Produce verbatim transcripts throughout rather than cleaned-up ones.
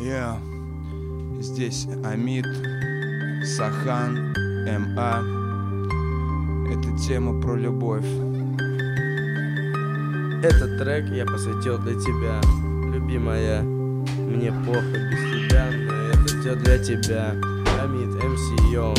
Yeah. Здесь Амид, Сахан, эм а. Это тема про любовь. Этот трек я посвятил для тебя, любимая. Мне похуй без тебя, но это все для тебя. Амид, эм си, йоу.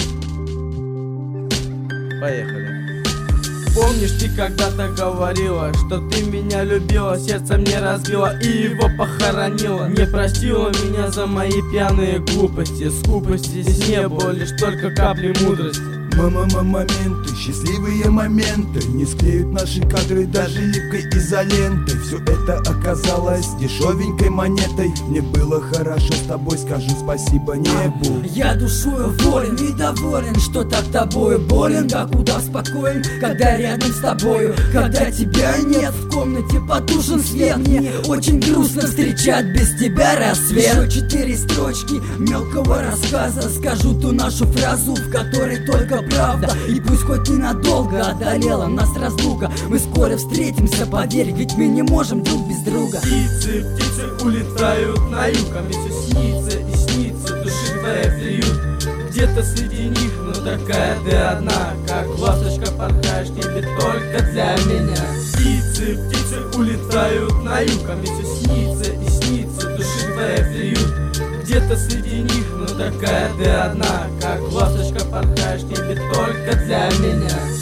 Поехали. Помнишь, ты когда-то говорила, что ты меня любила, сердце мне разбила и его похоронила. Не простила меня за мои пьяные глупости, скупости. Здесь не было лишь только капли мудрости. Мама-моменты, счастливые моменты не склеют наши кадры даже липкой изолентой. Все это оказалось дешевенькой монетой. Мне было хорошо с тобой, скажу спасибо небу. Я душою волен и доволен, что так тобою болен. Как удав спокоен, когда рядом с тобою. Когда тебя нет, в комнате потушен свет. Мне очень грустно встречать без тебя рассвет. Еще четыре строчки мелкого рассказа, скажу ту нашу фразу, в которой только правда. И пусть хоть ненадолго одолела нас разлука, мы скоро встретимся, поверь, ведь мы не можем друг без друга. Птицы, птицы улетают на юг, а мне все снится и снится, души твоя приют. Где-то среди них, но такая ты одна, как ласточка порхаешь в небе только для меня. Птицы, птицы улетают на юг, а мне все снится и снится, души твоя приют. Где-то среди них, но такая ты одна, как ласточка порхаешь в небе только для меня.